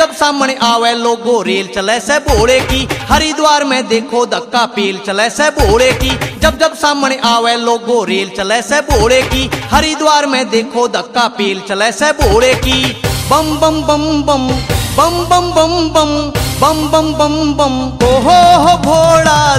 जब सामने आवे लोगो रेल चले से भोले की। हरिद्वार में देखो धक्का पेल चले से भोले की। जब सामने आवे लोगो रेल चले से भोले की। हरिद्वार में देखो धक्का पेल चले से भोले की। बम बम बम बम बम बम बम बम बम बम बम बम, ओ हो भोला